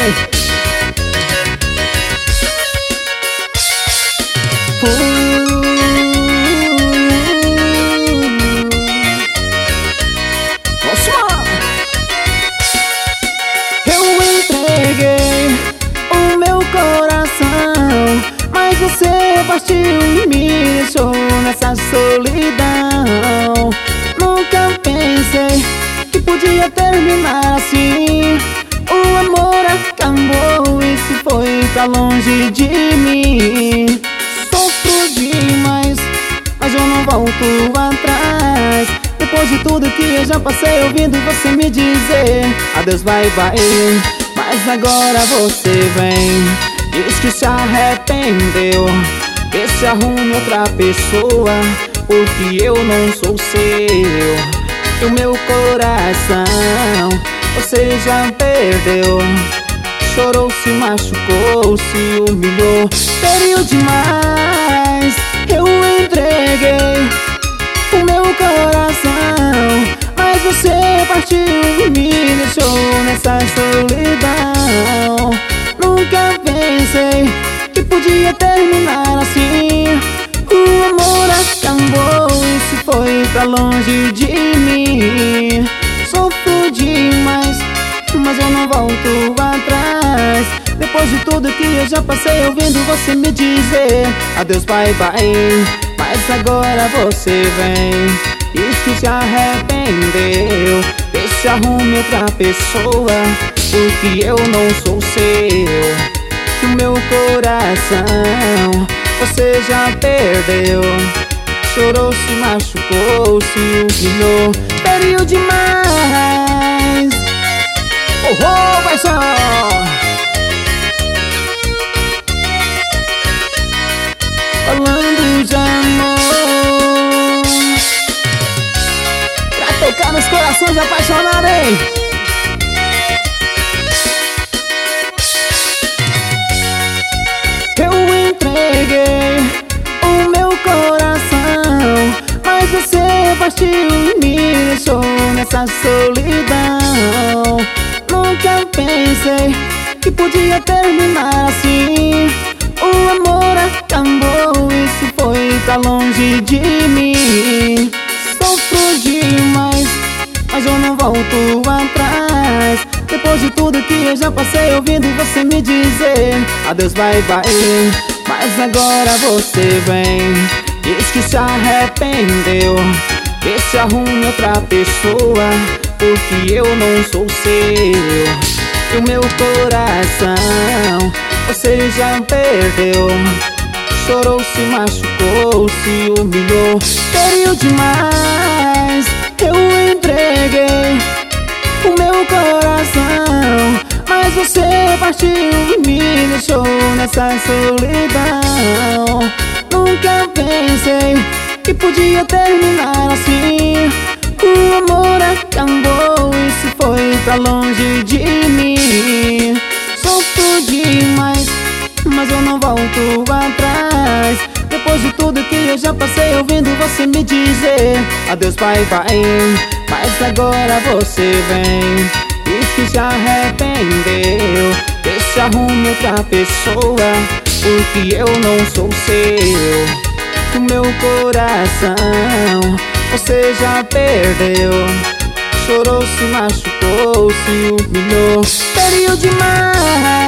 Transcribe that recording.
Eu entreguei o meu coração, mas você partiu e me deixou nessa solidão. Nunca pensei que podia terminar assim. O amor acabou e se foi pra longe de mim. Sofro demais, mas eu não volto atrás. Depois de tudo que eu já passei ouvindo você me dizer adeus, bye bye. Mas agora você vem, diz que se arrependeu, que se arrume outra pessoa, porque eu não sou seu. E o meu coração você já perdeu. Chorou, se machucou, se humilhou, feriu demais. Eu entreguei o meu coração, mas você partiu e me deixou nessa solidão. Nunca pensei que podia terminar assim. O amor acabou e se foi pra longe de mim. Sofro demais, mas eu não volto atrás. Depois de tudo que eu já passei ouvindo você me dizer adeus, bye bye. Mas agora você vem, diz que se arrependeu, que se arrume outra pessoa, porque eu não sou seu. O meu coração você já perdeu. Chorou, se machucou, se humilhou, feriu demais. Oh, oh, paixão! Falando de amor, pra tocar nos corações apaixonados, hein? Eu entreguei o meu coração, mas você partiu e me deixou nessa solidão. Nunca pensei que podia terminar assim. O amor acabou e se foi pra longe de mim. Sofro demais, mas eu não volto atrás. Depois de tudo que eu já passei ouvindo você me dizer adeus, bye bye. Mas agora você vem, diz que se arrependeu, que se arrume outra pessoa, porque eu não sou seu. E o meu coração você já perdeu. Chorou, se machucou, se humilhou, feriu demais. Eu entreguei o meu coração, mas você partiu e me deixou nessa solidão. Nunca pensei que podia terminar assim. O amor acabou e se foi pra longe de mim. Sofro demais, mas eu não volto atrás. Depois de tudo que eu já passei ouvindo você me dizer adeus, bye bye. Mas agora você vem, diz que se arrependeu, que se arrume outra pessoa, porque eu não sou seu. O meu coração você já perdeu. Chorou, se machucou, se humilhou, feriu demais.